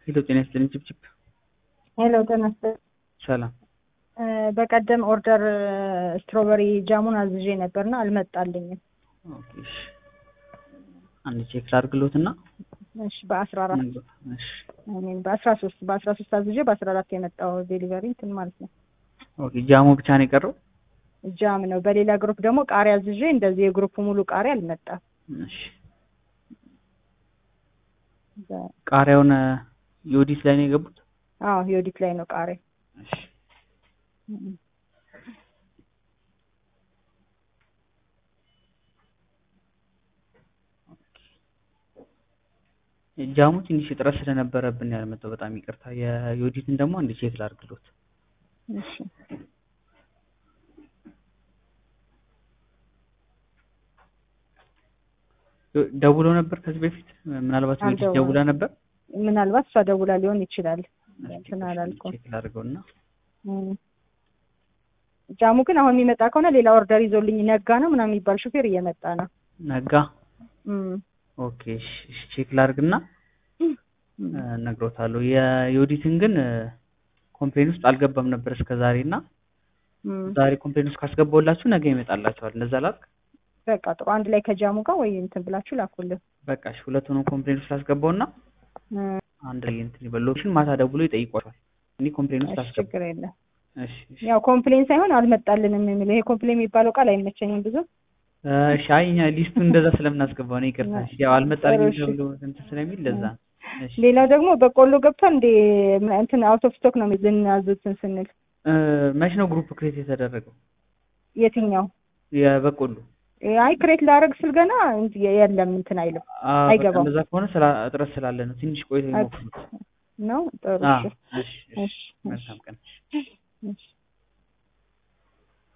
ሄሎ ጤና ይስጥልኝ ጭብጭብ። ሄሎ ጤና ይስጥልኝ። ሰላም። በቀደም ኦርደር ስትሮበሪ ጃሙን አዝዤ ነበርና አልመጣልኝም። ኦኬ እሺ። አንድ ቼክ ላድርግሎትና እሺ በ14 እሺ በ13 አዝዤ በ14 የመጣው ዴሊቨሪ እንትን ማለት ነው። ኦኬ ጃሙ ብቻ ነው የቀረው? ጃም ነው። በሌላ ግሩፕ ደግሞ ቃሪያ አዝዤ እንደዚህ የግሩፕ ሙሉ ቃሪያ አልመጣም። እሺ ቃሪያውን ዮዲት ላይ ነው የገቡት? አዎ ዮዲት ላይ ነው ቃሪያ። እሺ ጃሙ ትንሽ እጥረት ስለነበረብን ያልመጣው በጣም ይቅርታ። የዮዲትን ደግሞ አንድ ቼክ ላድርግሎት። እሺ ደውሎ ነበር ከዚህ በፊት? ምናልባት ዮዲት ደውላ ነበር? ምናልባት እሷ ደውላ ሊሆን ይችላል። እንትን አላልኩም። ቼክ ላድርገውና ጃሙ ግን አሁን የሚመጣ ከሆነ ሌላ ኦርደር ይዞልኝ ነጋ ነው ምናምን የሚባል ሹፌር እየመጣ ነው። ነጋ? ኦኬ እሺ ቼክ ላድርግና እነግሮታለሁ። የዮዲትን ግን ኮምፕሌን ውስጥ አልገባም ነበር እስከዛሬና ዛሬ ኮምፕሌን ውስጥ ካስገባውላችሁ ነገ ይመጣላችኋል። እንደዛ ላድርግ? በቃ ጥሩ። አንድ ላይ ከጃሙ ጋር ወይ እንትን ብላችሁ ላኩልን። በቃ እሺ ሁለቱንም ኮምፕሌን ውስጥ አስገባውና አንድ ላይ እንትን ይበሉሽን ማታ ደውሎ ይጠይቋቸዋል። እኔ ኮምፕሌን ውስጥ አስገባው። ችግር የለም። እሺ ያው ኮምፕሌን ሳይሆን አልመጣልንም የሚለው ይሄ ኮምፕሌን የሚባለው ቃል አይመቸኝም ብዙ። እሺ አይ ሊስቱ እንደዛ ስለምናስገባው ነው ይቅርታ። እሺ ያው አልመጣልኝም ተብሎ እንትን ስለሚል ለዛ። እሺ ሌላው ደግሞ በቆሎ ገብቷል እንደ እንትን አውት ኦፍ ስቶክ ነው ልናዙትን ስንል መች ነው ግሩፕ ክሬት የተደረገው? የትኛው? የበቆሎ አይ ክሬት ላደርግ ስል ገና የለም እንትን አይልም አይገባም። እንደዛ ከሆነ እጥረት ስላለ ነው። ትንሽ ቆይቶ ይሞክሩት ነው። ጥሩ እሺ። እሺ መልካም ቀን። እሺ